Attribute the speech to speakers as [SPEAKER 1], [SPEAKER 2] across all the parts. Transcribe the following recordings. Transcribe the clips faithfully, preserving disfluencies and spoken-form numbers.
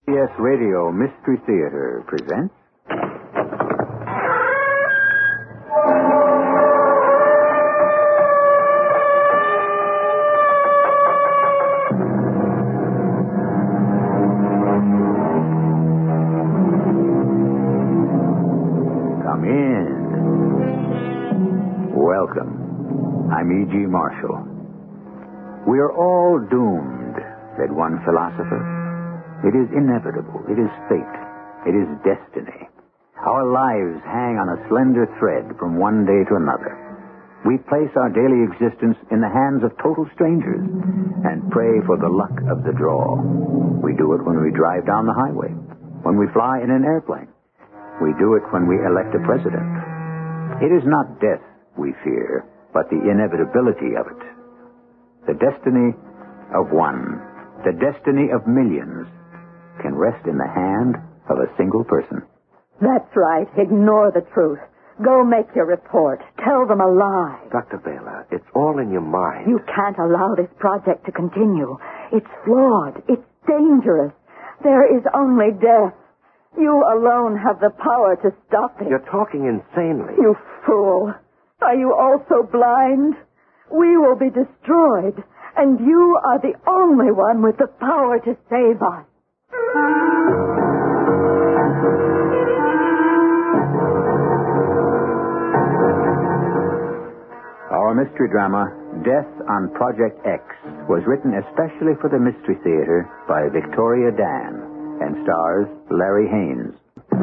[SPEAKER 1] C B S Radio Mystery Theater presents... Come in. Welcome. I'm E G. Marshall. We are all doomed, said one philosopher. It is inevitable. It is fate. It is destiny. Our lives hang on a slender thread from one day to another. We place our daily existence in the hands of total strangers and pray for the luck of the draw. We do it when we drive down the highway, when we fly in an airplane. We do it when we elect a president. It is not death we fear, but the inevitability of it. The destiny of one, the destiny of millions, can rest in the hand of a single person.
[SPEAKER 2] That's right. Ignore the truth. Go make your report. Tell them a lie.
[SPEAKER 3] Doctor Baylor, it's all in your mind.
[SPEAKER 2] You can't allow this project to continue. It's flawed. It's dangerous. There is only death. You alone have the power to stop it.
[SPEAKER 3] You're talking insanely.
[SPEAKER 2] You fool. Are you also blind? We will be destroyed, and you are the only one with the power to save us.
[SPEAKER 1] Our mystery drama, Death on Project X, was written especially for the Mystery Theater by Victoria Dan and stars Larry Haynes.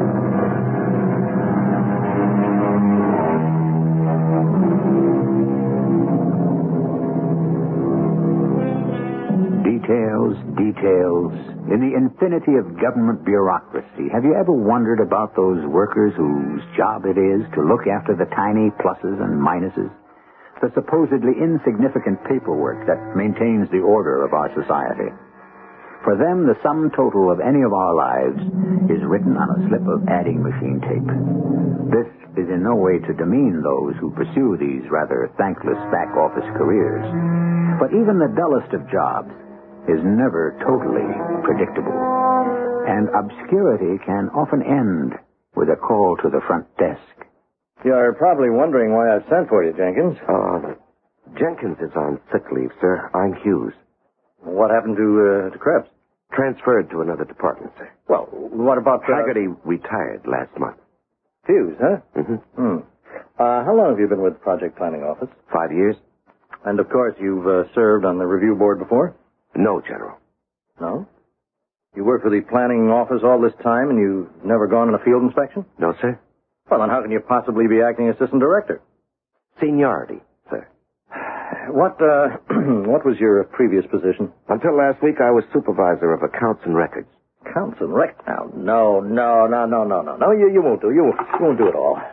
[SPEAKER 1] Details, details. In the infinity of government bureaucracy, have you ever wondered about those workers whose job it is to look after the tiny pluses and minuses? The supposedly insignificant paperwork that maintains the order of our society. For them, the sum total of any of our lives is written on a slip of adding machine tape. This is in no way to demean those who pursue these rather thankless back-office careers. But even the dullest of jobs is never totally predictable. And obscurity can often end with a call to the front desk.
[SPEAKER 4] You're probably wondering why I sent for you, Jenkins.
[SPEAKER 3] Uh, Jenkins is on sick leave, sir. I'm Hughes.
[SPEAKER 4] What happened to, uh, to Krebs?
[SPEAKER 3] Transferred to another department, sir.
[SPEAKER 4] Well, what about... Uh...
[SPEAKER 3] Haggerty retired last month.
[SPEAKER 4] Hughes, huh?
[SPEAKER 3] Mm-hmm.
[SPEAKER 4] Hmm. Uh, how long have you been with the Project Planning Office?
[SPEAKER 3] Five years.
[SPEAKER 4] And, of course, you've uh, served on the review board before?
[SPEAKER 3] No, General.
[SPEAKER 4] No? You worked for the planning office all this time and you've never gone on a field inspection?
[SPEAKER 3] No, sir.
[SPEAKER 4] Well, then how can you possibly be acting assistant director?
[SPEAKER 3] Seniority, sir.
[SPEAKER 4] What, uh, what was your previous position?
[SPEAKER 3] Until last week, I was supervisor of accounts and records.
[SPEAKER 4] Accounts and records? Now, no, no, no, no, no, no. No, you, you won't do. You, you won't do it all.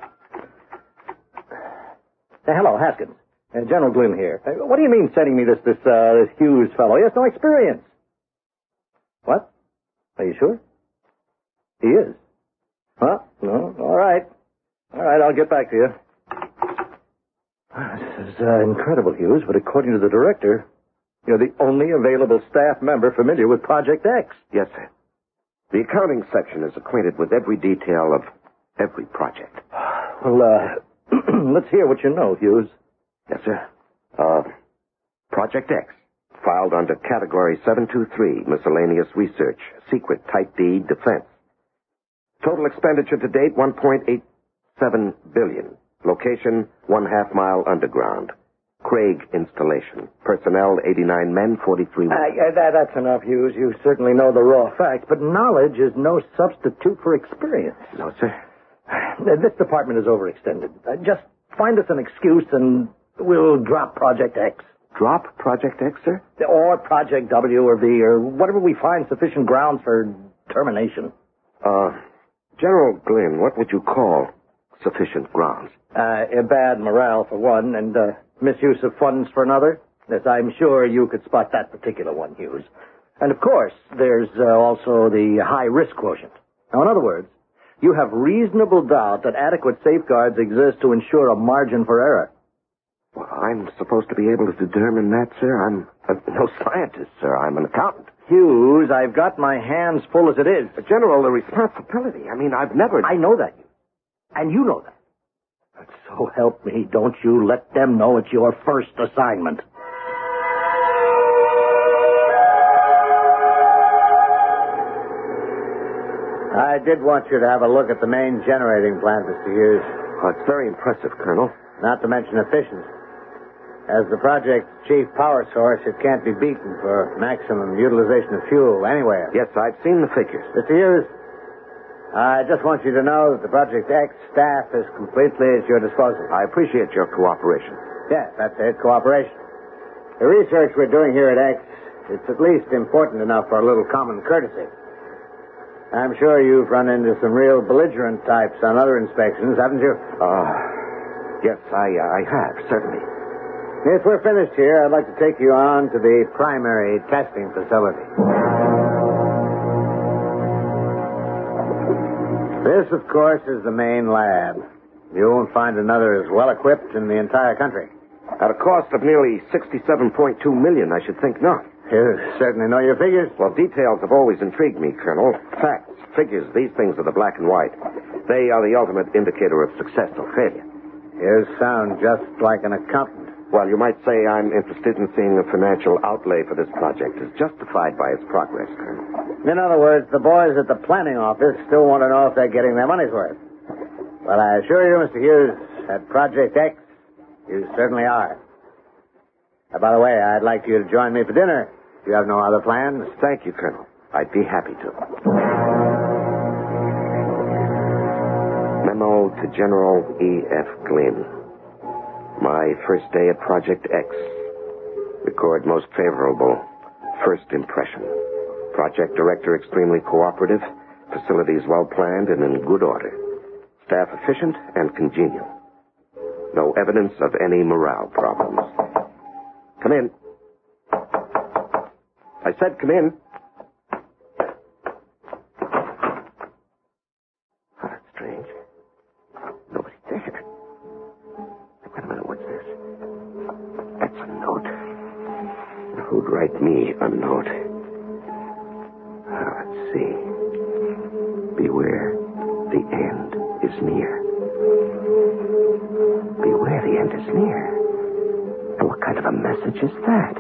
[SPEAKER 4] Hey, hello, Haskins. Uh, General Glynn here. Uh, what do you mean sending me this, this, uh, this Hughes fellow? He has no experience. What? Are you sure? He is. Huh? No, all right. All right, I'll get back to you. This is uh, incredible, Hughes, but according to the director, you're the only available staff member familiar with Project X.
[SPEAKER 3] Yes, sir. The accounting section is acquainted with every detail of every project.
[SPEAKER 4] Well, uh, let's hear what you know, Hughes.
[SPEAKER 3] Yes, sir. Uh, Project X, filed under Category seven two three, Miscellaneous Research, Secret, Type D, Defense. Total expenditure to date, one point eight seven billion dollars. Location, one half mile underground. Craig installation. Personnel, eighty-nine men, forty-three women.
[SPEAKER 4] Uh, yeah, that, that's enough, Hughes. You certainly know the raw facts, but knowledge is no substitute for experience.
[SPEAKER 3] No, sir.
[SPEAKER 4] This department is overextended. Uh, just find us an excuse and we'll drop Project X.
[SPEAKER 3] Drop Project X, sir?
[SPEAKER 4] Or Project W or V or whatever we find sufficient grounds for termination.
[SPEAKER 3] Uh, General Glynn, what would you call sufficient grounds?
[SPEAKER 4] Uh, a bad morale for one, and uh, misuse of funds for another. Yes, I'm sure you could spot that particular one, Hughes. And of course, there's uh, also the high risk quotient. Now, in other words, you have reasonable doubt that adequate safeguards exist to ensure a margin for error.
[SPEAKER 3] Well, I'm supposed to be able to determine that, sir. I'm uh, no scientist, sir. I'm an accountant.
[SPEAKER 4] Hughes, I've got my hands full as it is.
[SPEAKER 3] But, General, the responsibility. I mean, I've never...
[SPEAKER 4] I know that. And you know that. But so help me, don't you let them know it's your first assignment. I did want you to have a look at the main generating plant, Mister Hughes.
[SPEAKER 3] Oh, it's very impressive, Colonel.
[SPEAKER 4] Not to mention efficient. As the project's chief power source, it can't be beaten for maximum utilization of fuel anywhere.
[SPEAKER 3] Yes, I've seen the figures.
[SPEAKER 4] Mister Hughes, I just want you to know that the Project X staff is completely at your disposal.
[SPEAKER 3] I appreciate your cooperation.
[SPEAKER 4] Yes, that's it, cooperation. The research we're doing here at X, it's at least important enough for a little common courtesy. I'm sure you've run into some real belligerent types on other inspections, haven't you?
[SPEAKER 3] Uh, yes, I, uh, I have, certainly.
[SPEAKER 4] If we're finished here, I'd like to take you on to the primary testing facility. This, of course, is the main lab. You won't find another as well equipped in the entire country.
[SPEAKER 3] At a cost of nearly sixty-seven point two million dollars, I should think not.
[SPEAKER 4] You certainly know your figures.
[SPEAKER 3] Well, details have always intrigued me, Colonel. Facts, figures, these things are the black and white. They are the ultimate indicator of success or failure.
[SPEAKER 4] You sound just like an accountant.
[SPEAKER 3] Well, you might say I'm interested in seeing the financial outlay for this project is justified by its progress, Colonel.
[SPEAKER 4] In other words, the boys at the planning office still want to know if they're getting their money's worth. Well, I assure you, Mister Hughes, at Project X, you certainly are. Uh, by the way, I'd like you to join me for dinner. If you have no other plans.
[SPEAKER 3] Thank you, Colonel. I'd be happy to. Memo to General E F. Glynn. My first day at Project X. Record most favorable. First impression. Project director extremely cooperative. Facilities well planned and in good order. Staff efficient and congenial. No evidence of any morale problems. Come in. I said come in. Oh, that's strange. Nobody's there. Wait a minute, what's this? That's a note. Who'd write me a note? Oh, let's see. Beware, the end is near. Beware, the end is near. And what kind of a message is that?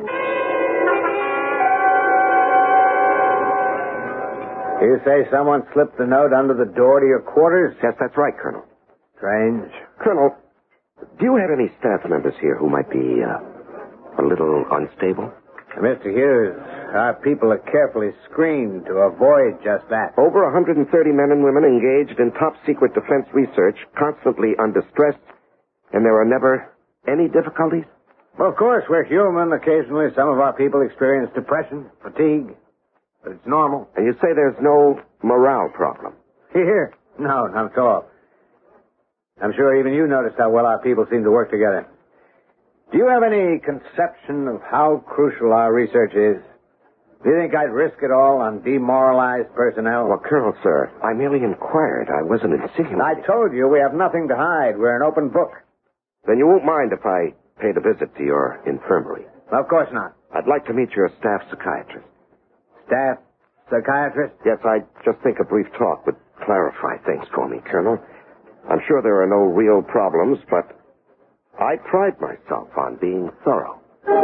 [SPEAKER 4] You say someone slipped the note under the door to your quarters?
[SPEAKER 3] Yes, that's right, Colonel.
[SPEAKER 4] Strange.
[SPEAKER 3] Colonel, do you have any staff members here who might be uh, a little unstable?
[SPEAKER 4] Mister Hughes, our people are carefully screened to avoid just that.
[SPEAKER 3] Over one hundred thirty men and women engaged in top-secret defense research, constantly under stress, and there are never any difficulties?
[SPEAKER 4] Well, of course, we're human. Occasionally, some of our people experience depression, fatigue, but it's normal.
[SPEAKER 3] And you say there's no morale problem?
[SPEAKER 4] Here? No, not at all. I'm sure even you noticed how well our people seem to work together. Do you have any conception of how crucial our research is? Do you think I'd risk it all on demoralized personnel?
[SPEAKER 3] Well, Colonel, sir, I merely inquired. I wasn't insinuating.
[SPEAKER 4] I told you we have nothing to hide. We're an open book.
[SPEAKER 3] Then you won't mind if I paid a visit to your infirmary?
[SPEAKER 4] Of course not.
[SPEAKER 3] I'd like to meet your staff psychiatrist.
[SPEAKER 4] Staff psychiatrist?
[SPEAKER 3] Yes, I just think a brief talk would clarify things for me, Colonel. I'm sure there are no real problems, but I pride myself on being thorough.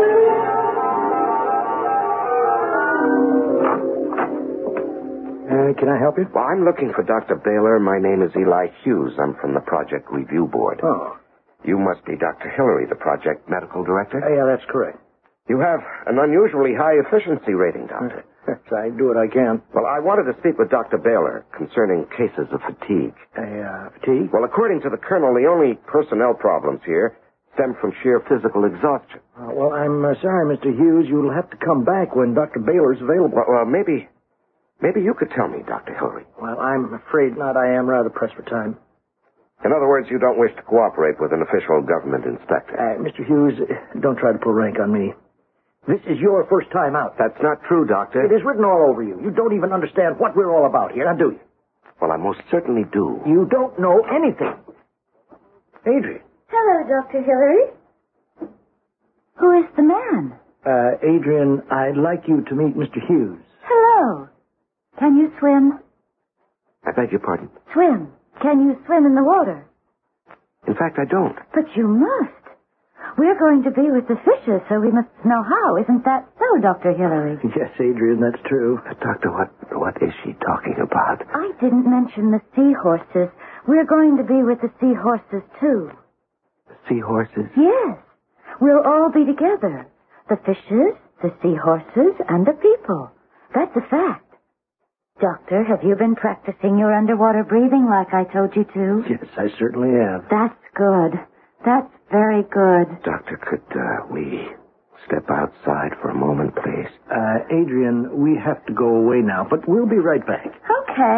[SPEAKER 4] Uh, can I help you?
[SPEAKER 3] Well, I'm looking for Doctor Baylor. My name is Eli Hughes. I'm from the Project Review Board.
[SPEAKER 4] Oh.
[SPEAKER 3] You must be Doctor Hillary, the Project Medical Director?
[SPEAKER 4] Uh, yeah, that's correct.
[SPEAKER 3] You have an unusually high efficiency rating, Doctor.
[SPEAKER 4] I do what I can.
[SPEAKER 3] Well, I wanted to speak with Doctor Baylor concerning cases of fatigue.
[SPEAKER 4] Uh, fatigue?
[SPEAKER 3] Well, according to the Colonel, the only personnel problems here stem from sheer physical exhaustion.
[SPEAKER 4] Uh, well, I'm uh, sorry, Mister Hughes. You'll have to come back when Doctor Baylor's available.
[SPEAKER 3] Well, well, maybe, maybe you could tell me, Doctor Hillary.
[SPEAKER 4] Well, I'm afraid not. I am rather pressed for time.
[SPEAKER 3] In other words, you don't wish to cooperate with an official government inspector.
[SPEAKER 4] Uh, Mister Hughes, don't try to pull rank on me. This is your first time out.
[SPEAKER 3] That's not true, Doctor.
[SPEAKER 4] It is written all over you. You don't even understand what we're all about here, now do you?
[SPEAKER 3] Well, I most certainly do.
[SPEAKER 4] You don't know anything. Adrian.
[SPEAKER 2] Hello, Doctor Hillary. Who is the man?
[SPEAKER 4] Uh, Adrian, I'd like you to meet Mister Hughes.
[SPEAKER 2] Hello. Can you swim?
[SPEAKER 3] I beg your pardon?
[SPEAKER 2] Swim. Can you swim in the water?
[SPEAKER 3] In fact, I don't.
[SPEAKER 2] But you must. We're going to be with the fishes, so we must know how. Isn't that so, Doctor Hillary?
[SPEAKER 4] Yes, Adrian, that's true.
[SPEAKER 3] Uh, doctor, what what is she talking about?
[SPEAKER 2] I didn't mention the seahorses. We're going to be with the seahorses, too.
[SPEAKER 3] Seahorses?
[SPEAKER 2] Yes. We'll all be together. The fishes, the seahorses, and the people. That's a fact. Doctor, have you been practicing your underwater breathing like I told you to?
[SPEAKER 4] Yes, I certainly have.
[SPEAKER 2] That's good. That's very good.
[SPEAKER 3] Doctor, could uh, we step outside for a moment, please?
[SPEAKER 4] Uh, Adrian, we have to go away now, but we'll be right back.
[SPEAKER 2] Okay.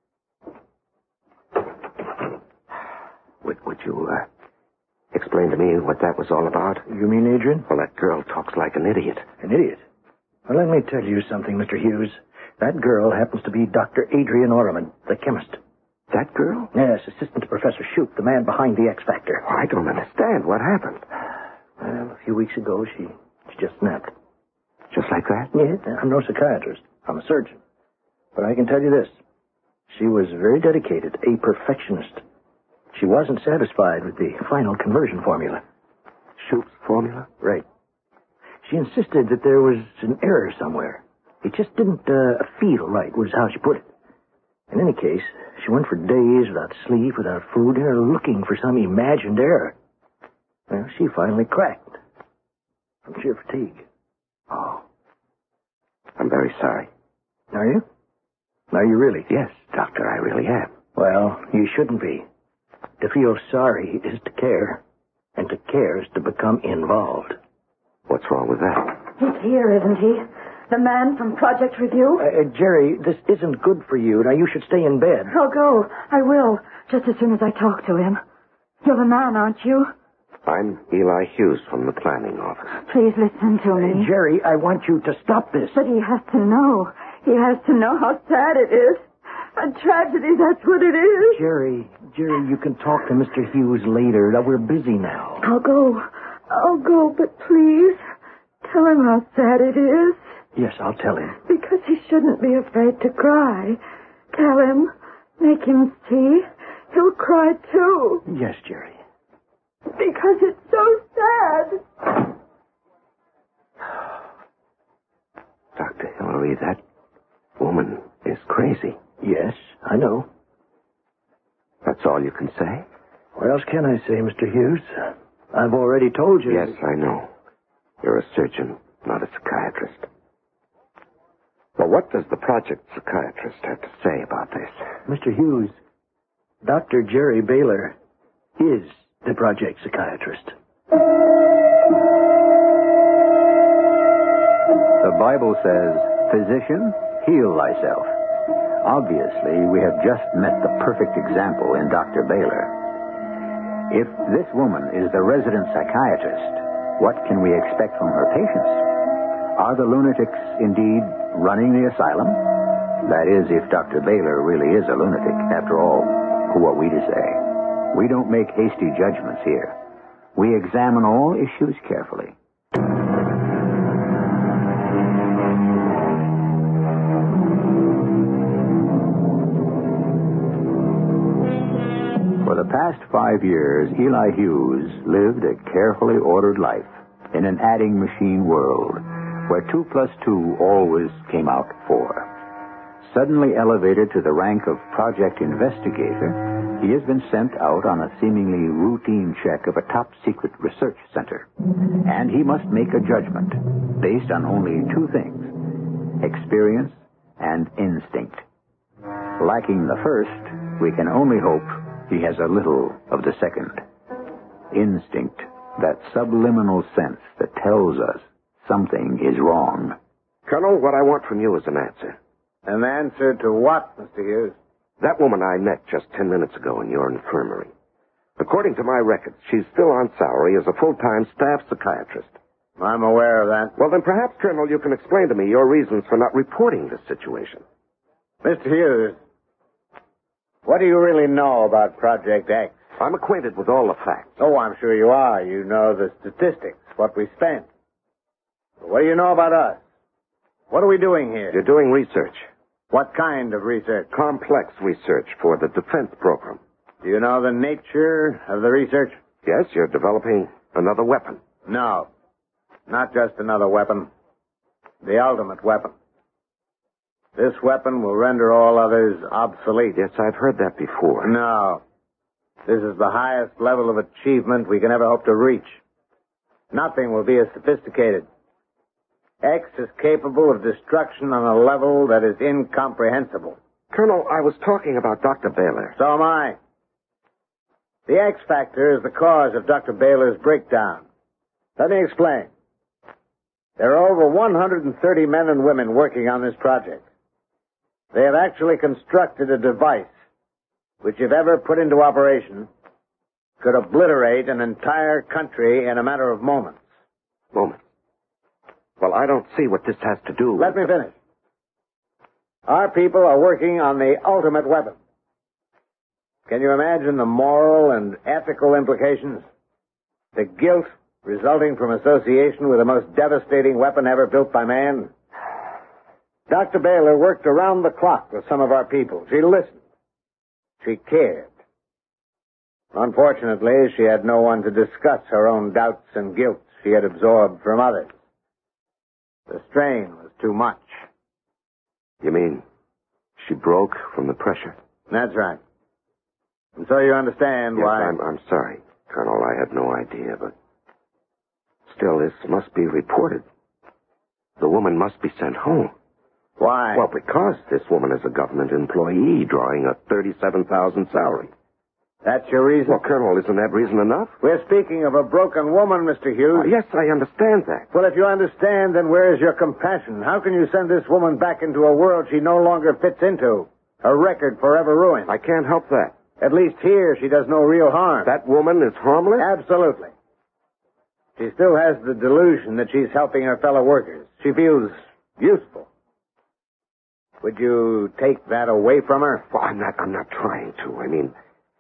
[SPEAKER 3] Would, would you uh, explain to me what that was all about?
[SPEAKER 4] You mean Adrian?
[SPEAKER 3] Well, that girl talks like an idiot.
[SPEAKER 4] An idiot? Well, let me tell you something, Mister Hughes. That girl happens to be Doctor Adrian Orman, the chemist.
[SPEAKER 3] That girl?
[SPEAKER 4] Yes, assistant to Professor Shoup, the man behind the X Factor.
[SPEAKER 3] Oh, I don't understand. What happened?
[SPEAKER 4] Well, a few weeks ago, she, she just snapped.
[SPEAKER 3] Just like that?
[SPEAKER 4] Yes, I'm no psychiatrist. I'm a surgeon. But I can tell you this. She was very dedicated, a perfectionist. She wasn't satisfied with the final conversion formula.
[SPEAKER 3] Shoup's formula?
[SPEAKER 4] Right. She insisted that there was an error somewhere. It just didn't uh, feel right, was how she put it. In any case, she went for days without sleep, without food, and looking for some imagined error. Well, she finally cracked from sheer fatigue.
[SPEAKER 3] Oh. I'm very sorry.
[SPEAKER 4] Are you? Are you really?
[SPEAKER 3] Yes, Doctor, I really am.
[SPEAKER 4] Well, you shouldn't be. To feel sorry is to care, and to care is to become involved.
[SPEAKER 3] What's wrong with that?
[SPEAKER 2] He's here, isn't he? The man from Project Review?
[SPEAKER 4] Uh, uh, Jerry, this isn't good for you. Now, you should stay in bed.
[SPEAKER 2] I'll go. I will, just as soon as I talk to him. You're the man, aren't you?
[SPEAKER 3] I'm Eli Hughes from the planning office.
[SPEAKER 2] Please listen to me.
[SPEAKER 4] Uh, Jerry, I want you to stop this.
[SPEAKER 2] But he has to know. He has to know how sad it is. A tragedy, that's what it is.
[SPEAKER 4] Jerry, Jerry, you can talk to Mister Hughes later. Now, we're busy now.
[SPEAKER 2] I'll go. I'll go, but please, tell him how sad it is.
[SPEAKER 4] Yes, I'll tell him.
[SPEAKER 2] Because he shouldn't be afraid to cry. Tell him. Make him see. He'll cry, too.
[SPEAKER 4] Yes, Jerry.
[SPEAKER 2] Because it's so sad.
[SPEAKER 3] Doctor Hillary, that woman is crazy.
[SPEAKER 4] Yes, I know.
[SPEAKER 3] That's all you can say?
[SPEAKER 4] What else can I say, Mister Hughes? I've already told you.
[SPEAKER 3] Yes, I know. You're a surgeon, not a psychiatrist. Well, what does the project psychiatrist have to say about this?
[SPEAKER 4] Mister Hughes, Doctor Jerry Baylor is the project psychiatrist.
[SPEAKER 1] The Bible says, "Physician, heal thyself." Obviously, we have just met the perfect example in Doctor Baylor. If this woman is the resident psychiatrist, what can we expect from her patients? Are the lunatics indeed running the asylum? That is, if Doctor Baylor really is a lunatic. After all, who are we to say? We don't make hasty judgments here. We examine all issues carefully. For the past five years, Eli Hughes lived a carefully ordered life in an adding machine world where two plus two always came out four. Suddenly elevated to the rank of project investigator, he has been sent out on a seemingly routine check of a top-secret research center. And he must make a judgment based on only two things: experience and instinct. Lacking the first, we can only hope he has a little of the second. Instinct, that subliminal sense that tells us something is wrong.
[SPEAKER 3] Colonel, what I want from you is an answer.
[SPEAKER 5] An answer to what, Mister Hughes?
[SPEAKER 3] That woman I met just ten minutes ago in your infirmary. According to my records, she's still on salary as a full-time staff psychiatrist.
[SPEAKER 5] I'm aware of that.
[SPEAKER 3] Well, then perhaps, Colonel, you can explain to me your reasons for not reporting this situation.
[SPEAKER 5] Mister Hughes, what do you really know about Project X?
[SPEAKER 3] I'm acquainted with all the facts.
[SPEAKER 5] Oh, I'm sure you are. You know the statistics, what we spent. What do you know about us? What are we doing here?
[SPEAKER 3] You're doing research.
[SPEAKER 5] What kind of research?
[SPEAKER 3] Complex research for the defense program.
[SPEAKER 5] Do you know the nature of the research?
[SPEAKER 3] Yes, you're developing another weapon.
[SPEAKER 5] No. Not just another weapon. The ultimate weapon. This weapon will render all others obsolete.
[SPEAKER 3] Yes, I've heard that before.
[SPEAKER 5] No. This is the highest level of achievement we can ever hope to reach. Nothing will be as sophisticated. X is capable of destruction on a level that is incomprehensible.
[SPEAKER 3] Colonel, I was talking about Doctor Baylor.
[SPEAKER 5] So am I. The X factor is the cause of Doctor Baylor's breakdown. Let me explain. There are over one hundred thirty men and women working on this project. They have actually constructed a device which, if ever put into operation, could obliterate an entire country in a matter of moments.
[SPEAKER 3] Moments? Well, I don't see what this has to do with...
[SPEAKER 5] Let me finish. Our people are working on the ultimate weapon. Can you imagine the moral and ethical implications? The guilt resulting from association with the most devastating weapon ever built by man? Doctor Baylor worked around the clock with some of our people. She listened. She cared. Unfortunately, she had no one to discuss her own doubts and guilt she had absorbed from others. The strain was too much.
[SPEAKER 3] You mean she broke from the pressure?
[SPEAKER 5] That's right. And so you understand
[SPEAKER 3] yes,
[SPEAKER 5] why...
[SPEAKER 3] I'm, I'm sorry, Colonel. I had no idea, but... Still, this must be reported. The woman must be sent home.
[SPEAKER 5] Why?
[SPEAKER 3] Well, because this woman is a government employee drawing a thirty-seven thousand salary.
[SPEAKER 5] That's your reason?
[SPEAKER 3] Well, Colonel, isn't that reason enough?
[SPEAKER 5] We're speaking of a broken woman, Mister Hughes.
[SPEAKER 3] Uh, yes, I understand that.
[SPEAKER 5] Well, if you understand, then where is your compassion? How can you send this woman back into a world she no longer fits into? Her record forever ruined.
[SPEAKER 3] I can't help that.
[SPEAKER 5] At least here, she does no real harm.
[SPEAKER 3] That woman is harmless?
[SPEAKER 5] Absolutely. She still has the delusion that she's helping her fellow workers. She feels useful. Would you take that away from her?
[SPEAKER 3] Well, I'm not, I'm not trying to. I mean,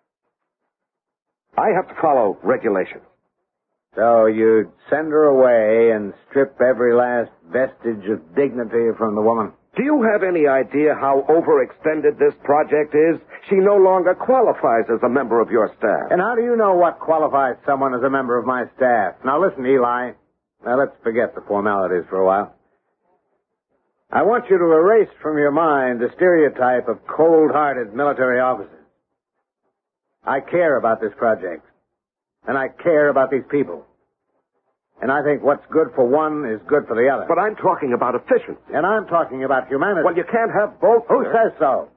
[SPEAKER 3] I have to follow regulations.
[SPEAKER 5] So you'd send her away and strip every last vestige of dignity from the woman?
[SPEAKER 3] Do you have any idea how overextended this project is? She no longer qualifies as a member of your staff.
[SPEAKER 5] And how do you know what qualifies someone as a member of my staff? Now listen, Eli. Now let's forget the formalities for a while. I want you to erase from your mind the stereotype of cold-hearted military officers. I care about this project. And I care about these people. And I think what's good for one is good for the other.
[SPEAKER 3] But I'm talking about efficiency.
[SPEAKER 5] And I'm talking about humanity.
[SPEAKER 3] Well, you can't have both.
[SPEAKER 5] Who
[SPEAKER 3] sir.
[SPEAKER 5] says so?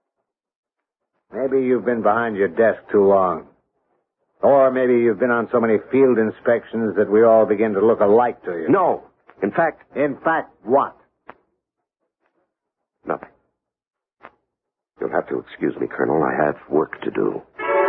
[SPEAKER 5] Maybe you've been behind your desk too long. Or maybe you've been on so many field inspections that we all begin to look alike to you.
[SPEAKER 3] No. In fact...
[SPEAKER 5] In fact, what?
[SPEAKER 3] Nothing. You'll have to excuse me, Colonel. I have work to do.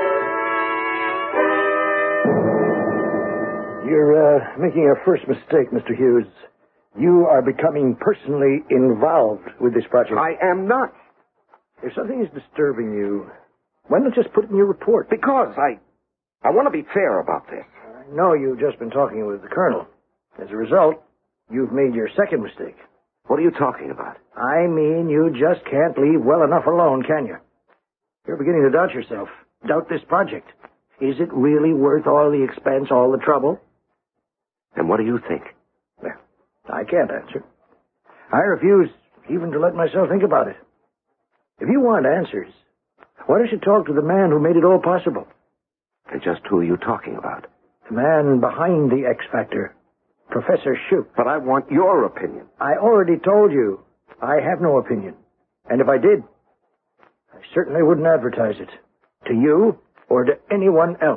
[SPEAKER 4] You're uh, making a first mistake, Mister Hughes. You are becoming personally involved with this project.
[SPEAKER 3] I am not.
[SPEAKER 4] If something is disturbing you, why not just put it in your report?
[SPEAKER 3] Because I... I want to be fair about this.
[SPEAKER 4] I know you've just been talking with the Colonel. As a result, you've made your second mistake.
[SPEAKER 3] What are you talking about?
[SPEAKER 4] I mean, you just can't leave well enough alone, can you? You're beginning to doubt yourself. Doubt this project. Is it really worth all the expense, all the trouble?
[SPEAKER 3] And what do you think?
[SPEAKER 4] Well, I can't answer. I refuse even to let myself think about it. If you want answers, why don't you talk to the man who made it all possible?
[SPEAKER 3] And just who are you talking about?
[SPEAKER 4] The man behind the X Factor, Professor Shoup.
[SPEAKER 3] But I want your opinion.
[SPEAKER 4] I already told you I have no opinion. And if I did, I certainly wouldn't advertise it. To you or to anyone else.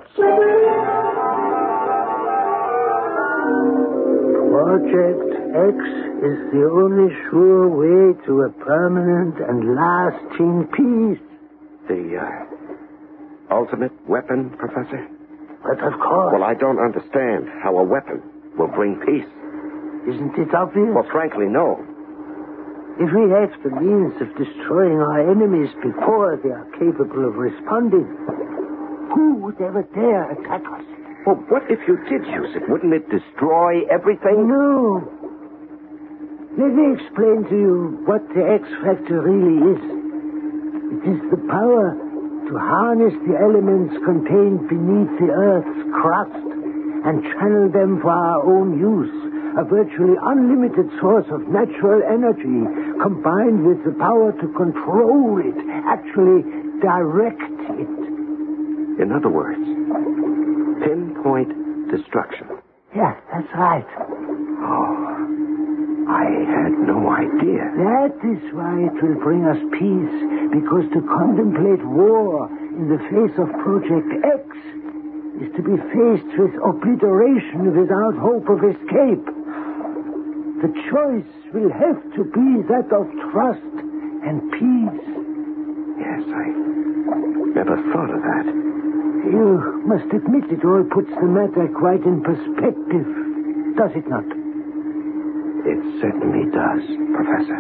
[SPEAKER 6] Project X is the only sure way to a permanent and lasting peace.
[SPEAKER 3] The, uh, ultimate weapon, Professor?
[SPEAKER 6] But of course.
[SPEAKER 3] Well, I don't understand how a weapon will bring peace.
[SPEAKER 6] Isn't it obvious?
[SPEAKER 3] Well, frankly, no.
[SPEAKER 6] If we have the means of destroying our enemies before they are capable of responding, who would ever dare attack us?
[SPEAKER 3] Well, what if you did use it? Wouldn't it destroy everything?
[SPEAKER 6] No. Let me explain to you what the X-Factor really is. It is the power to harness the elements contained beneath the Earth's crust and channel them for our own use. A virtually unlimited source of natural energy combined with the power to control it, actually direct it.
[SPEAKER 3] In other words, pinpoint destruction.
[SPEAKER 6] Yes, that's right.
[SPEAKER 3] Oh, I had no idea.
[SPEAKER 6] That is why it will bring us peace, because to contemplate war in the face of Project X is to be faced with obliteration without hope of escape. The choice will have to be that of trust and peace.
[SPEAKER 3] Yes, I never thought of that.
[SPEAKER 6] You must admit it all puts the matter quite in perspective, does it not?
[SPEAKER 3] It certainly does, Professor.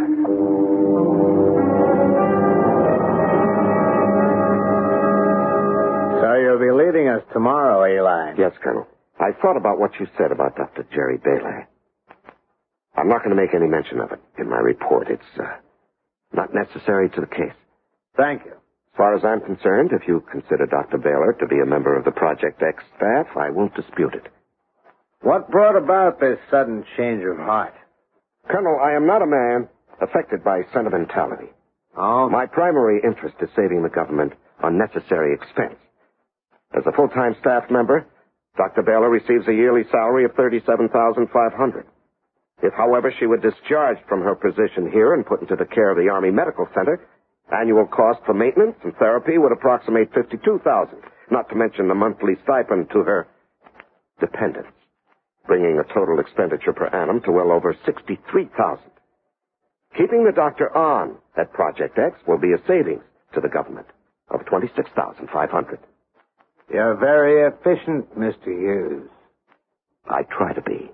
[SPEAKER 5] So you'll be leaving us tomorrow, Eli?
[SPEAKER 3] Yes, Colonel. I thought about what you said about Doctor Jerry Baylor. I'm not going to make any mention of it in my report. It's uh, not necessary to the case.
[SPEAKER 5] Thank you.
[SPEAKER 3] As far as I'm concerned, if you consider Doctor Baylor to be a member of the Project X staff, I won't dispute it.
[SPEAKER 5] What brought about this sudden change of heart?
[SPEAKER 3] Colonel, I am not a man affected by sentimentality.
[SPEAKER 5] Oh?
[SPEAKER 3] My primary interest is saving the government unnecessary expense. As a full-time staff member, Doctor Baylor receives a yearly salary of thirty-seven thousand five hundred dollars. If, however, she were discharged from her position here and put into the care of the Army Medical Center, annual cost for maintenance and therapy would approximate fifty-two thousand dollars, not to mention the monthly stipend to her dependents, bringing a total expenditure per annum to well over sixty-three thousand dollars. Keeping the doctor on at Project X will be a savings to the government of twenty-six thousand five hundred dollars.
[SPEAKER 5] You're very efficient, Mister Hughes.
[SPEAKER 3] I try to be.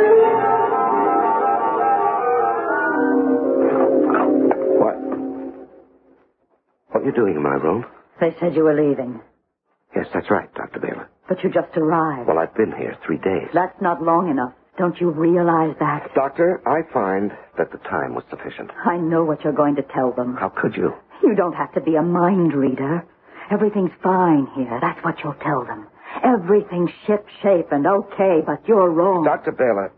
[SPEAKER 3] What? What are you doing in my room?
[SPEAKER 2] They said you were leaving.
[SPEAKER 3] Yes, that's right, Doctor Baylor.
[SPEAKER 2] But you just arrived.
[SPEAKER 3] Well, I've been here three days.
[SPEAKER 2] That's not long enough. Don't you realize that?
[SPEAKER 3] Doctor, I find that the time was sufficient.
[SPEAKER 2] I know what you're going to tell them.
[SPEAKER 3] How could you?
[SPEAKER 2] You don't have to be a mind reader. Everything's fine here. That's what you'll tell them. Everything's ship-shape and okay, but you're wrong.
[SPEAKER 3] Doctor Baylor.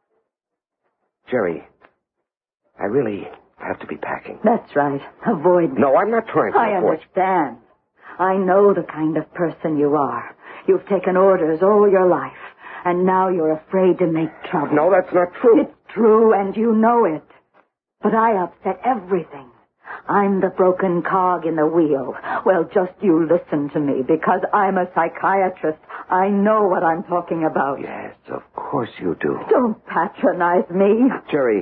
[SPEAKER 3] Jerry, I really have to be packing.
[SPEAKER 2] That's right. Avoid me.
[SPEAKER 3] No, I'm not trying to
[SPEAKER 2] I
[SPEAKER 3] avoid.
[SPEAKER 2] understand. I know the kind of person you are. You've taken orders all your life, and now you're afraid to make trouble.
[SPEAKER 3] No, that's not true.
[SPEAKER 2] It's true, and you know it. But I upset everything. I'm the broken cog in the wheel. Well, just you listen to me, because I'm a psychiatrist. I know what I'm talking about.
[SPEAKER 3] Yes, of course you do.
[SPEAKER 2] Don't patronize me.
[SPEAKER 3] Jerry,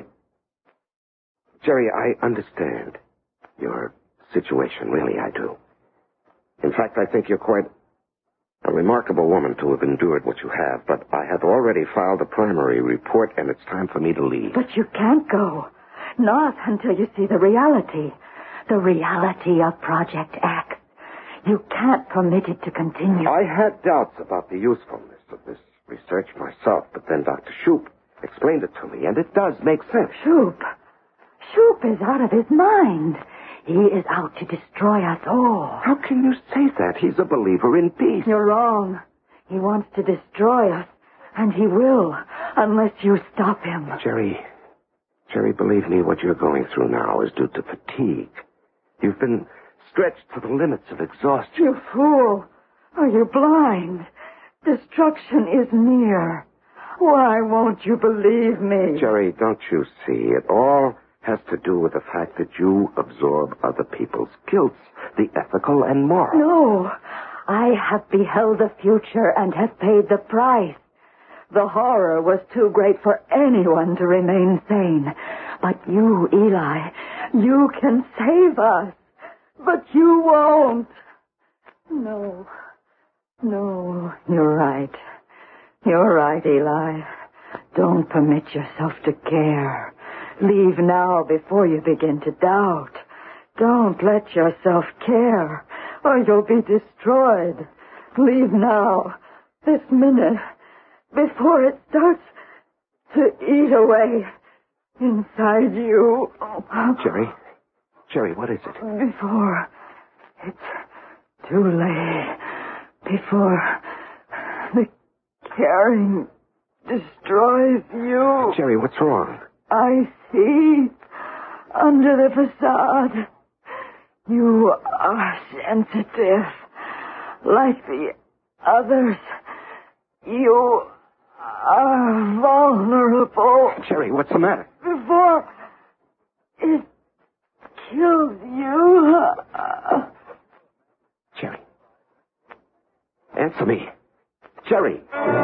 [SPEAKER 3] Jerry, I understand your situation. Really, I do. In fact, I think you're quite a remarkable woman to have endured what you have, but I have already filed a primary report, and it's time for me to leave.
[SPEAKER 2] But you can't go. Not until you see the reality. The reality of Project X. You can't permit it to continue.
[SPEAKER 3] I had doubts about the usefulness of this research myself, but then Doctor Shoup explained it to me, and it does make sense.
[SPEAKER 2] Shoup. Shoup is out of his mind. He is out to destroy us all.
[SPEAKER 3] How can you say that? He's a believer in peace.
[SPEAKER 2] You're wrong. He wants to destroy us, and he will, unless you stop him.
[SPEAKER 3] Jerry, Jerry, believe me, what you're going through now is due to fatigue. You've been stretched to the limits of exhaustion.
[SPEAKER 2] You fool. Are you blind? Destruction is near. Why won't you believe me?
[SPEAKER 3] Jerry, don't you see? It all has to do with the fact that you absorb other people's guilts, the ethical and moral.
[SPEAKER 2] No. I have beheld the future and have paid the price. The horror was too great for anyone to remain sane. But you, Eli, you can save us. But you won't. No. No, you're right. You're right, Eli. Don't permit yourself to care. Leave now before you begin to doubt. Don't let yourself care, or you'll be destroyed. Leave now, this minute, before it starts to eat away
[SPEAKER 7] inside you.
[SPEAKER 3] Jerry? Jerry, what is it?
[SPEAKER 7] Before it's too late. Before the caring destroys you.
[SPEAKER 3] Jerry, what's wrong?
[SPEAKER 7] I see under the facade you are sensitive like the others. You are vulnerable.
[SPEAKER 3] Jerry, what's the matter?
[SPEAKER 7] Before it kills you.
[SPEAKER 3] Jerry. Answer me. Jerry.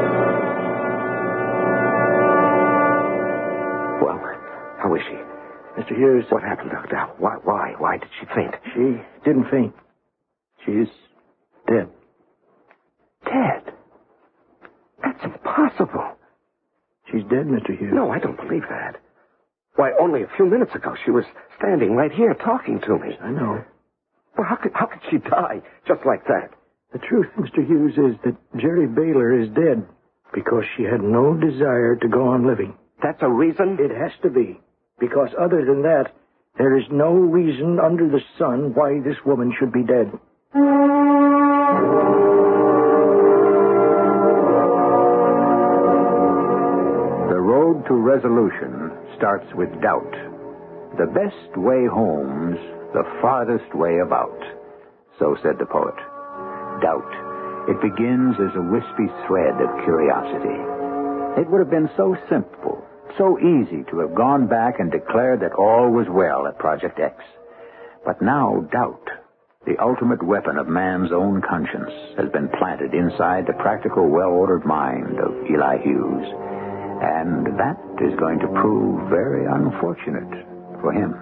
[SPEAKER 3] Well, how is she?
[SPEAKER 4] Mister Hughes.
[SPEAKER 3] What happened, Doctor? Why, why, why did she faint?
[SPEAKER 4] She didn't faint. She's dead.
[SPEAKER 3] Dead? That's impossible.
[SPEAKER 4] She's dead, Mister Hughes.
[SPEAKER 3] No, I don't believe that. Why, only a few minutes ago, she was standing right here talking to me.
[SPEAKER 4] I know.
[SPEAKER 3] Well, how could, how could she die just like that?
[SPEAKER 4] The truth, Mister Hughes, is that Jerry Baylor is dead because she had no desire to go on living.
[SPEAKER 3] That's a reason?
[SPEAKER 4] It has to be. Because other than that, there is no reason under the sun why this woman should be dead.
[SPEAKER 1] The road to resolution starts with doubt. The best way home's the farthest way about. So said the poet. Doubt. It begins as a wispy thread of curiosity. It would have been so simple, so easy to have gone back and declared that all was well at Project X. But now doubt, the ultimate weapon of man's own conscience, has been planted inside the practical, well-ordered mind of Eli Hughes. And that is going to prove very unfortunate for him.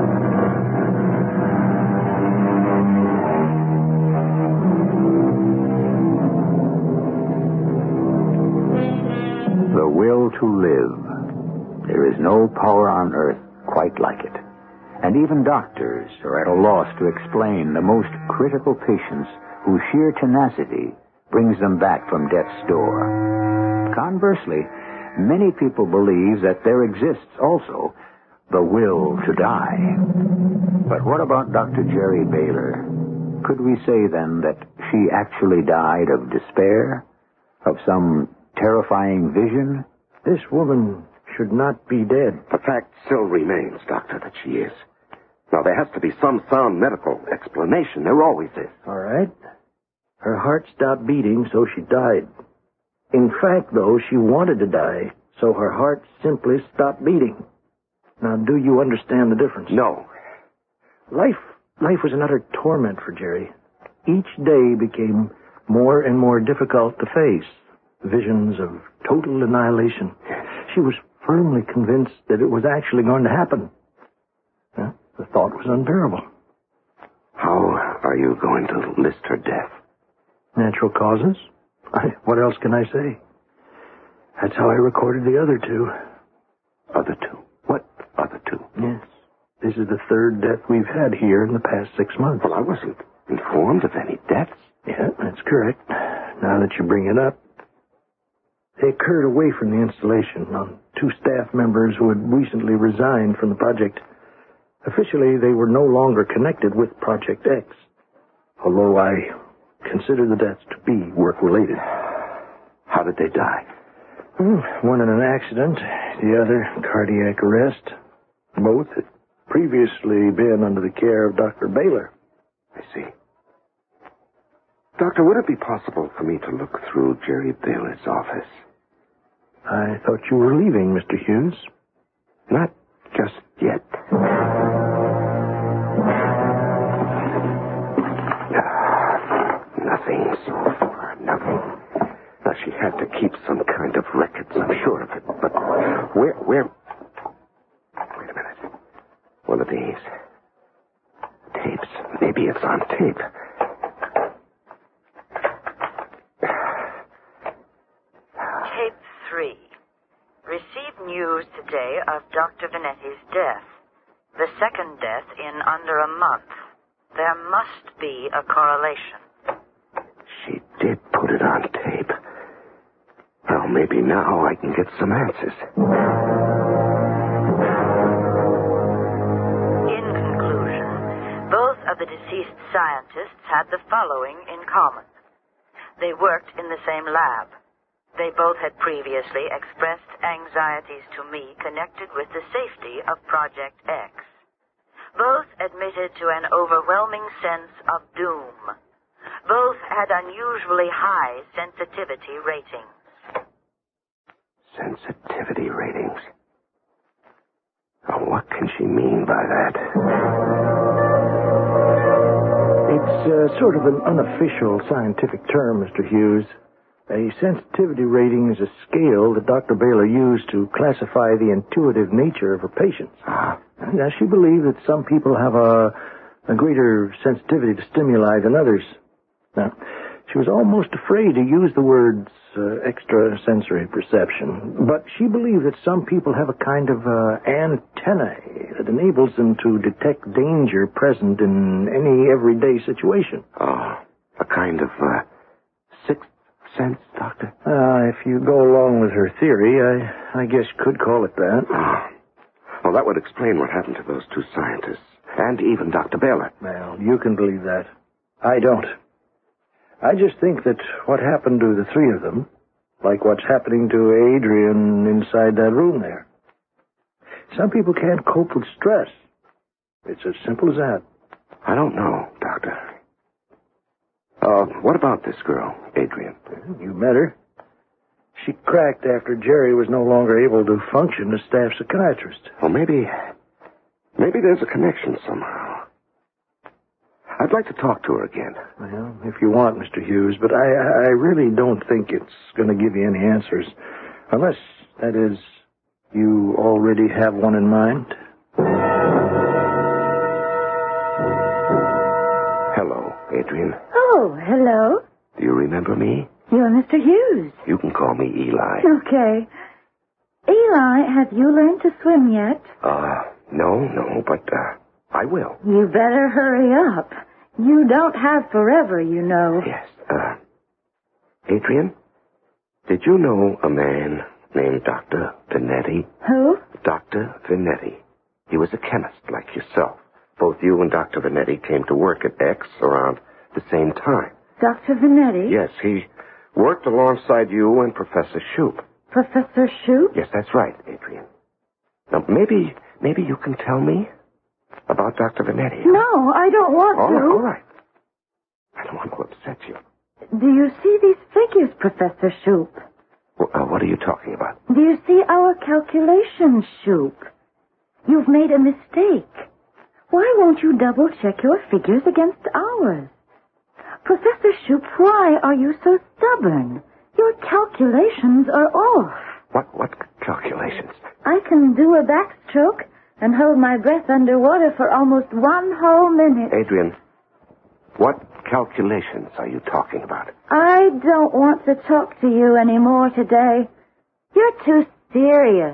[SPEAKER 1] The will to live. There is no power on earth quite like it. And even doctors are at a loss to explain the most critical patients whose sheer tenacity brings them back from death's door. Conversely, many people believe that there exists also the will to die. But what about Doctor Jerry Baylor? Could we say then that she actually died of despair? Of some terrifying vision?
[SPEAKER 4] This woman should not be dead.
[SPEAKER 3] The fact still remains, Doctor, that she is. Now, there has to be some sound medical explanation. There always is.
[SPEAKER 4] All right. Her heart stopped beating, so she died. In fact, though, she wanted to die, so her heart simply stopped beating. Now, do you understand the difference?
[SPEAKER 3] No.
[SPEAKER 4] Life, life was an utter torment for Jerry. Each day became more and more difficult to face. Visions of total annihilation. She was firmly convinced that it was actually going to happen. Well, the thought was unbearable.
[SPEAKER 3] How are you going to list her death?
[SPEAKER 4] Natural causes? I, what else can I say? That's how I recorded the other two.
[SPEAKER 3] Other two? What other two?
[SPEAKER 4] Yes. This is the third death we've had here in the past six months.
[SPEAKER 3] Well, I wasn't informed of any deaths.
[SPEAKER 4] Yeah, that's correct. Now that you bring it up. They occurred away from the installation on two staff members who had recently resigned from the project. Officially, they were no longer connected with Project X, although I consider the deaths to be work-related.
[SPEAKER 3] How did they die?
[SPEAKER 4] One in an accident, the other cardiac arrest. Both had previously been under the care of Doctor Baylor.
[SPEAKER 3] I see. Doctor, would it be possible for me to look through Jerry Baylor's office?
[SPEAKER 4] I thought you were leaving, Mister Hughes.
[SPEAKER 3] Not just yet. Nothing so far, nothing. Now, she had to keep some kind of records, I'm sure of it. But where, where... Wait a minute. One of these. Tapes. Maybe it's on tape.
[SPEAKER 2] Tape three. Received news today of Doctor Vanetti's death. The second death in under a month. There must be a correlation.
[SPEAKER 3] She did put it on tape. Well, maybe now I can get some answers.
[SPEAKER 2] deceased scientists had the following in common. They worked in the same lab. They both had previously expressed anxieties to me connected with the safety of Project X. Both admitted to an overwhelming sense of doom. Both had unusually high sensitivity ratings.
[SPEAKER 3] Sensitivity ratings? Oh, what can she mean by that?
[SPEAKER 4] It's uh, sort of an unofficial scientific term, Mister Hughes. A sensitivity rating is a scale that Doctor Baylor used to classify the intuitive nature of her patients.
[SPEAKER 3] Ah.
[SPEAKER 4] Now, she believed that some people have a, a greater sensitivity to stimuli than others. Now, she was almost afraid to use the words uh, extrasensory perception, but she believed that some people have a kind of uh, antennae that enables them to detect danger present in any everyday situation.
[SPEAKER 3] Oh, a kind of uh, sixth sense, Doctor?
[SPEAKER 4] Uh, if you go along with her theory, I, I guess you could call it that.
[SPEAKER 3] Oh. Well, that would explain what happened to those two scientists, and even Doctor Baylor.
[SPEAKER 4] Well, you can believe that. I don't. I just think that what happened to the three of them, like what's happening to Adrian inside that room there. Some people can't cope with stress. It's as simple as that.
[SPEAKER 3] I don't know, Doctor. Uh, what about this girl, Adrian?
[SPEAKER 4] You met her. She cracked after Jerry was no longer able to function as staff psychiatrist.
[SPEAKER 3] Well, maybe... Maybe there's a connection somehow. I'd like to talk to her again.
[SPEAKER 4] Well, if you want, Mister Hughes, but I, I really don't think it's going to give you any answers. Unless, that is, you already have one in mind.
[SPEAKER 3] Hello, Adrian.
[SPEAKER 2] Oh, hello.
[SPEAKER 3] Do you remember me?
[SPEAKER 2] You're Mister Hughes.
[SPEAKER 3] You can call me Eli.
[SPEAKER 2] Okay. Eli, have you learned to swim yet?
[SPEAKER 3] Uh, no, no, but, uh, I will.
[SPEAKER 2] You better hurry up. You don't have forever, you know.
[SPEAKER 3] Yes, uh, Adrian, did you know a man named Doctor Vanetti?
[SPEAKER 2] Who?
[SPEAKER 3] Doctor Vanetti. He was a chemist like yourself. Both you and Doctor Vanetti came to work at X around the same time.
[SPEAKER 2] Doctor Vanetti?
[SPEAKER 3] Yes, he worked alongside you and Professor Shoup.
[SPEAKER 2] Professor Shoup?
[SPEAKER 3] Yes, that's right, Adrian. Now, maybe, maybe you can tell me about Doctor Vanetti.
[SPEAKER 2] No, I don't want
[SPEAKER 3] all
[SPEAKER 2] to.
[SPEAKER 3] Right, all right. I don't want to upset you.
[SPEAKER 2] Do you see these figures, Professor Shoup?
[SPEAKER 3] Well, uh, what are you talking about?
[SPEAKER 2] Do you see our calculations, Shoup? You've made a mistake. Why won't you double-check your figures against ours? Professor Shoup, why are you so stubborn? Your calculations are off.
[SPEAKER 3] What, what calculations?
[SPEAKER 2] I can do a backstroke and hold my breath underwater for almost one whole minute.
[SPEAKER 3] Adrian, what calculations are you talking about?
[SPEAKER 2] I don't want to talk to you anymore today. You're too serious.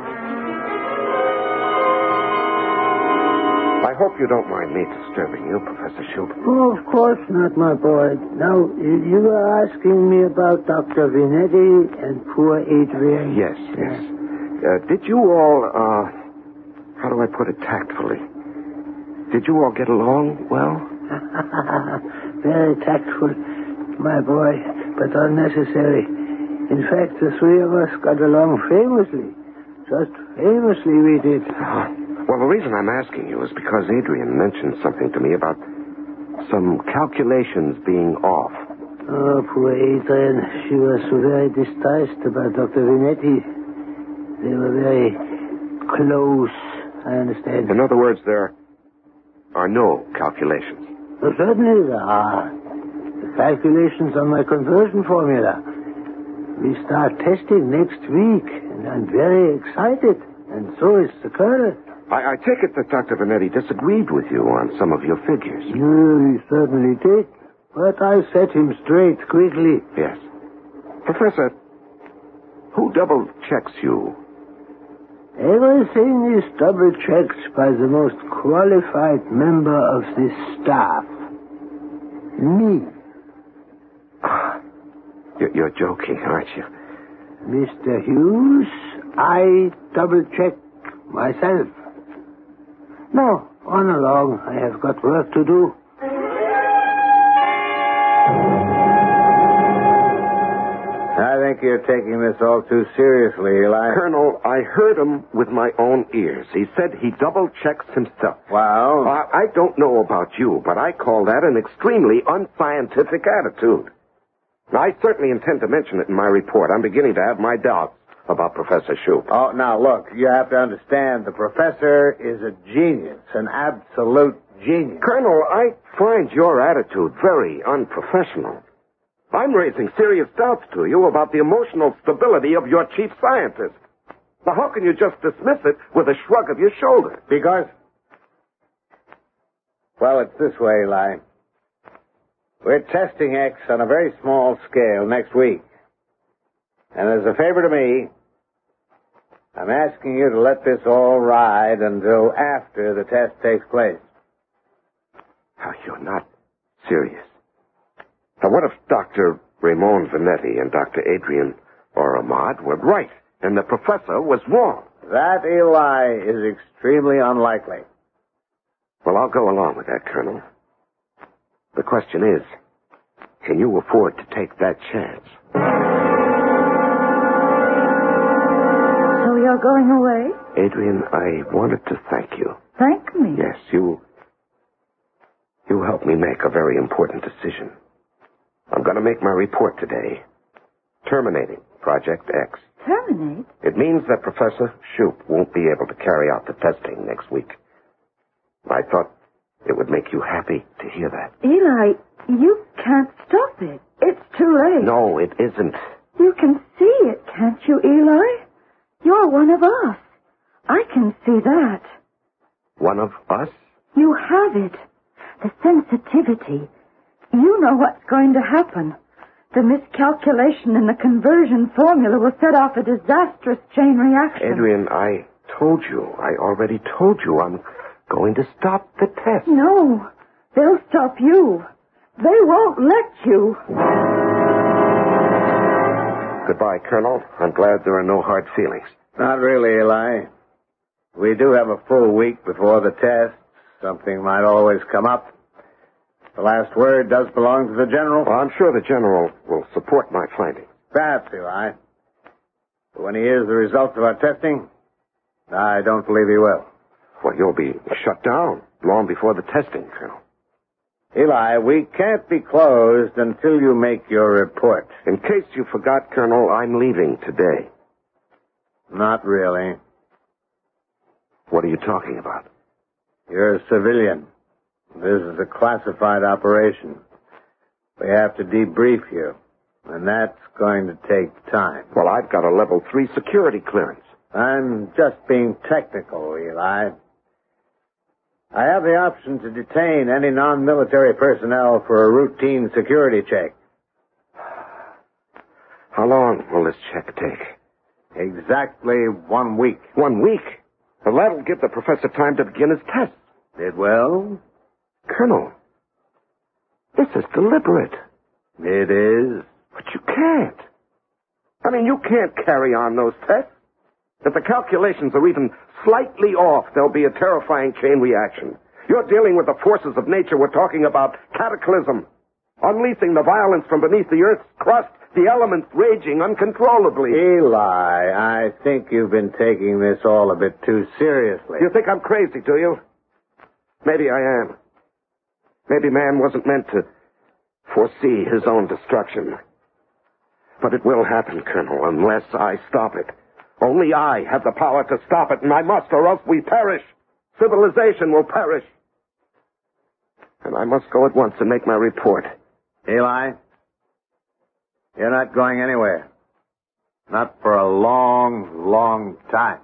[SPEAKER 3] I hope you don't mind me disturbing you, Professor Shoup.
[SPEAKER 6] Oh, of course not, my boy. Now, you were asking me about Doctor Vanetti and poor Adrian.
[SPEAKER 3] Yes, yes. Uh, did you all, uh, how do I put it tactfully? Did you all get along well?
[SPEAKER 6] Very tactful, my boy, but unnecessary. In fact, the three of us got along famously. Just famously we did.
[SPEAKER 3] Uh, well, the reason I'm asking you is because Adrian mentioned something to me about some calculations being off.
[SPEAKER 6] Oh, poor Adrian. She was so very distressed about Doctor Vanetti. They were very close, I understand.
[SPEAKER 3] In other words, there are no calculations.
[SPEAKER 6] Well, certainly there are. The calculations on my conversion formula. We start testing next week, and I'm very excited. And so is the Colonel.
[SPEAKER 3] I, I take it that Doctor Vanetti disagreed with you on some of your figures.
[SPEAKER 6] You certainly did. But I set him straight quickly.
[SPEAKER 3] Yes. Professor, who double-checks you?
[SPEAKER 6] Everything is double-checked by the most qualified member of this staff. Me.
[SPEAKER 3] Ah, you're, you're joking, aren't you?
[SPEAKER 6] Mister Hughes, I double-check myself. Now, on along. I have got work to do.
[SPEAKER 5] you're taking this all too seriously, Eli.
[SPEAKER 3] Colonel, I heard him with my own ears. He said he double-checks himself.
[SPEAKER 5] Well?
[SPEAKER 3] I, I don't know about you, but I call that an extremely unscientific attitude. Now, I certainly intend to mention it in my report. I'm beginning to have my doubts about Professor Shoup.
[SPEAKER 5] Oh, now, look, you have to understand, the professor is a genius, an absolute genius.
[SPEAKER 3] Colonel, I find your attitude very unprofessional. I'm raising serious doubts to you about the emotional stability of your chief scientist. Now, how can you just dismiss it with a shrug of your shoulders?
[SPEAKER 5] Because, well, it's this way, Eli. We're testing X on a very small scale next week. And as a favor to me, I'm asking you to let this all ride until after the test takes place.
[SPEAKER 3] Oh, you're not serious. Now, what if Doctor Raymond Vanetti and Doctor Adrian Oramad were right and the professor was wrong?
[SPEAKER 5] That, Eli, is extremely unlikely.
[SPEAKER 3] Well, I'll go along with that, Colonel. The question is, can you afford to take that chance?
[SPEAKER 2] So you're going away?
[SPEAKER 3] Adrian, I wanted to thank you.
[SPEAKER 2] Thank me?
[SPEAKER 3] Yes, you... You helped me make a very important decision. I'm going to make my report today. Terminating Project X.
[SPEAKER 2] Terminate?
[SPEAKER 3] It means that Professor Shoup won't be able to carry out the testing next week. I thought it would make you happy to hear that.
[SPEAKER 2] Eli, you can't stop it. It's too late.
[SPEAKER 3] No, it isn't.
[SPEAKER 2] You can see it, can't you, Eli? You're one of us. I can see that.
[SPEAKER 3] One of us?
[SPEAKER 2] You have it. The sensitivity. You know what's going to happen. The miscalculation in the conversion formula will set off a disastrous chain reaction.
[SPEAKER 3] Adrian, I told you. I already told you I'm going to stop the test.
[SPEAKER 2] No. They'll stop you. They won't let you.
[SPEAKER 3] Goodbye, Colonel. I'm glad there are no hard feelings.
[SPEAKER 5] Not really, Eli. We do have a full week before the test. Something might always come up. The last word does belong to the general.
[SPEAKER 3] Well, I'm sure the general will support my findings.
[SPEAKER 5] Perhaps, Eli. But when he hears the results of our testing, I don't believe he will.
[SPEAKER 3] Well, you'll be shut down long before the testing, Colonel.
[SPEAKER 5] Eli, we can't be closed until you make your report.
[SPEAKER 3] In case you forgot, Colonel, I'm leaving today.
[SPEAKER 5] Not really.
[SPEAKER 3] What are you talking about?
[SPEAKER 5] You're a civilian. This is a classified operation. We have to debrief you, and that's going to take time.
[SPEAKER 3] Well, I've got a level three security clearance.
[SPEAKER 5] I'm just being technical, Eli. I have the option to detain any non-military personnel for a routine security check.
[SPEAKER 3] How long will this check take?
[SPEAKER 5] Exactly one week.
[SPEAKER 3] One week? Well, that'll give the professor time to begin his test.
[SPEAKER 5] It will?
[SPEAKER 3] Colonel, this is deliberate.
[SPEAKER 5] It is.
[SPEAKER 3] But you can't. I mean, you can't carry on those tests. If the calculations are even slightly off, there'll be a terrifying chain reaction. You're dealing with the forces of nature. We're talking about cataclysm. Unleashing the violence from beneath the earth's crust, the elements raging uncontrollably.
[SPEAKER 5] Eli, I think you've been taking this all a bit too seriously.
[SPEAKER 3] You think I'm crazy, do you? Maybe I am. Maybe man wasn't meant to foresee his own destruction. But it will happen, Colonel, unless I stop it. Only I have the power to stop it, and I must, or else we perish. Civilization will perish. And I must go at once and make my report.
[SPEAKER 5] Eli, you're not going anywhere. Not for a long, long time.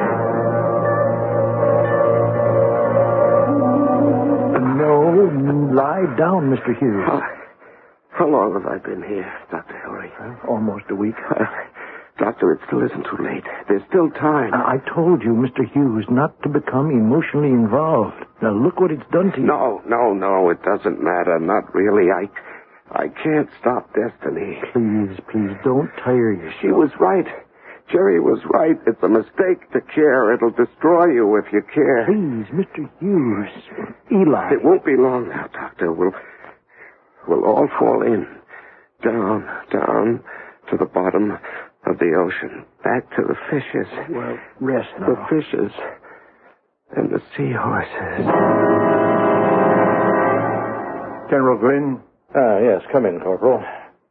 [SPEAKER 6] No, lie down, Mister Hughes.
[SPEAKER 3] How, how long have I been here, Doctor Hillary?
[SPEAKER 6] Uh, almost a week.
[SPEAKER 3] Uh, Doctor, it still isn't too late. There's still time.
[SPEAKER 6] Uh, I told you, Mister Hughes, not to become emotionally involved. Now, look what it's done to you.
[SPEAKER 3] No, no, no, it doesn't matter. Not really. I I can't stop destiny.
[SPEAKER 6] Please, please, don't tire yourself.
[SPEAKER 3] She was right. Jerry was right. It's a mistake to care. It'll destroy you if you care.
[SPEAKER 6] Please, Mister Hughes. Eli.
[SPEAKER 3] It won't be long now, Doctor. We'll, we'll all fall in. Down, down, to the bottom of the ocean, back to the fishes.
[SPEAKER 4] Well, rest now.
[SPEAKER 3] The fishes and the seahorses.
[SPEAKER 4] General Glynn? Ah, yes, come in, Corporal.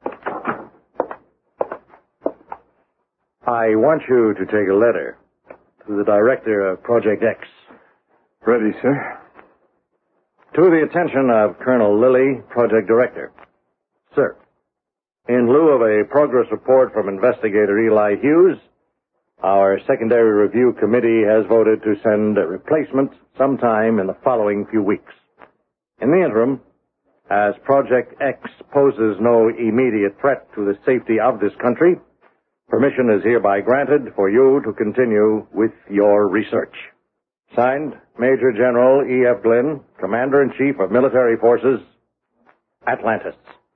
[SPEAKER 4] I want you to take a letter to the director of Project X.
[SPEAKER 8] Ready, sir.
[SPEAKER 4] To the attention of Colonel Lilly, Project Director. Sir, in lieu of a progress report from Investigator Eli Hughes, our Secondary Review Committee has voted to send a replacement sometime in the following few weeks. In the interim, as Project X poses no immediate threat to the safety of this country, permission is hereby granted for you to continue with your research. Signed, Major General E F. Glynn, Commander-in-Chief of Military Forces, Atlantis.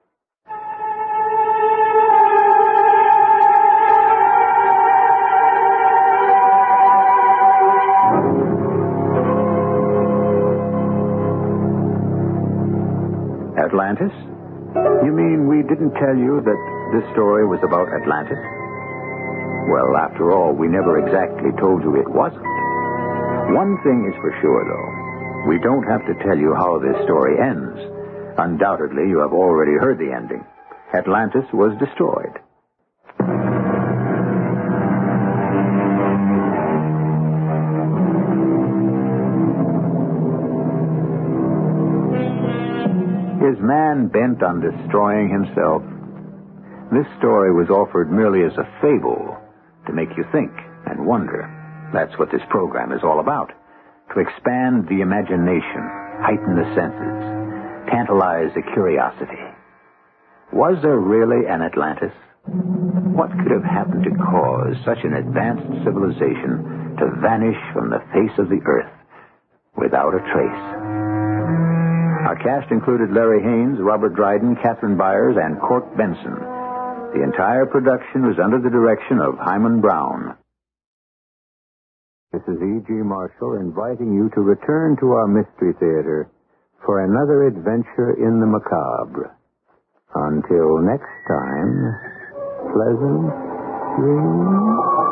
[SPEAKER 1] Atlantis? You mean we didn't tell you that this story was about Atlantis? Well, after all, we never exactly told you it wasn't. One thing is for sure, though. We don't have to tell you how this story ends. Undoubtedly, you have already heard the ending. Atlantis was destroyed. Is man bent on destroying himself? This story was offered merely as a fable to make you think and wonder. That's what this program is all about. To expand the imagination, heighten the senses, tantalize the curiosity. Was there really an Atlantis? What could have happened to cause such an advanced civilization to vanish from the face of the earth without a trace? Our cast included Larry Haynes, Robert Dryden, Catherine Byers, and Court Benson. The entire production was under the direction of Hyman Brown. This is E G. Marshall inviting you to return to our Mystery Theater for another adventure in the macabre. Until next time, pleasant dreams.